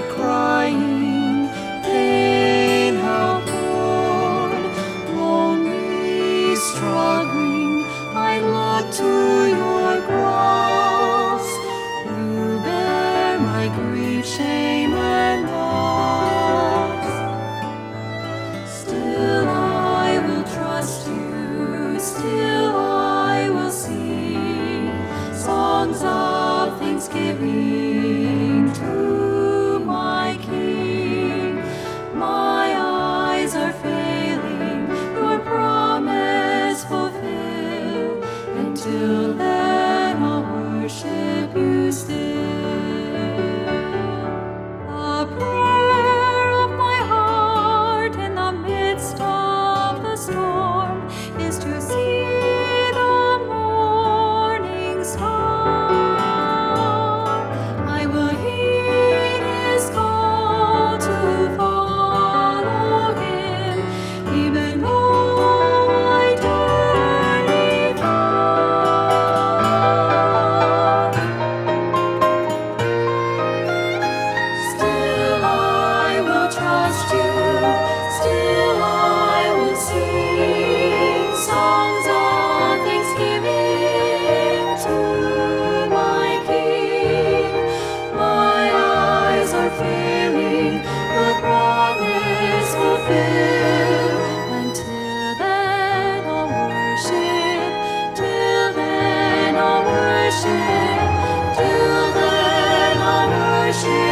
crying, pain outpoured, lonely, struggling, I look to your cross. You bear my grief, shame, and loss. Still I will trust you, still I will sing songs of thanksgiving to my King. My eyes are failing, your promise fulfill. Until then I'll worship you still. A prayer of my heart in the midst of the storm is to see the morning star. I will heed his call to follow him, even though I journey far. Still I will trust you, still I will sing songs of thanksgiving to my King. My eyes are failing, your promise fulfill. Until then I'll worship, till then I'll worship, till then I'll worship.